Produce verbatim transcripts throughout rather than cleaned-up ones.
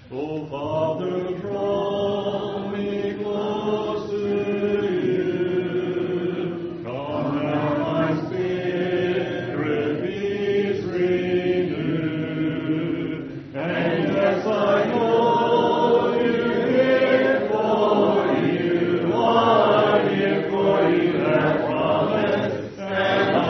O Father, draw me close to you. Come that my spirit be renewed. And yes, I know you here for you. I'm here for you that promise, and I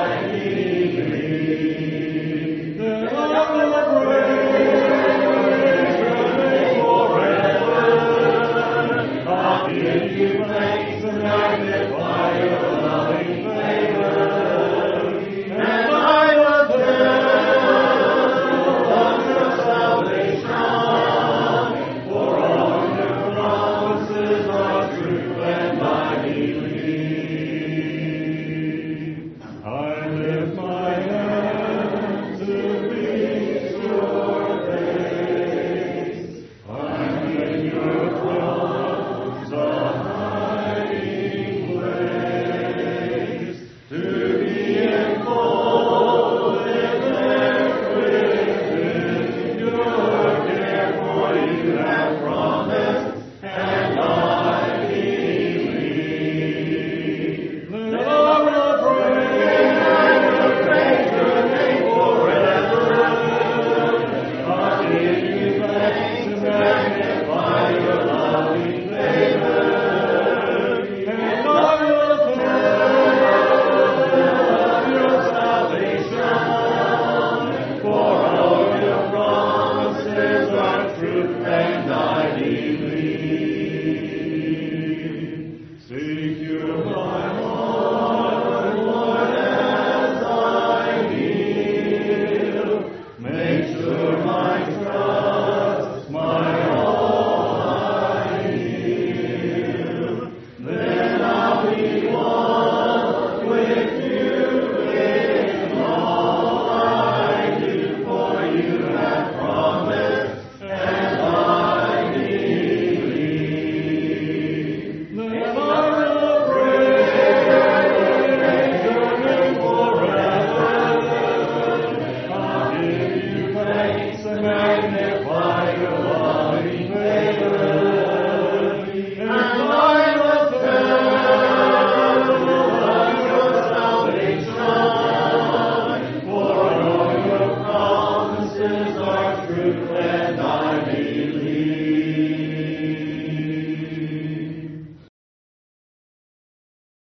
believe that I will praise your name forever. I'll give you thanks and magnify your loving favor. And I will tell of your salvation, for all your promises are true, and I believe. I lift my hands to reach your face. I'm in your thrones, a hiding place, to be enfolded there within your care, for you have promised, and I believe. That I will praise, I will praise your name forever. I'll give you thanks and magnify your loving favor. And I will tell of your salvation, for all your promises are true, and I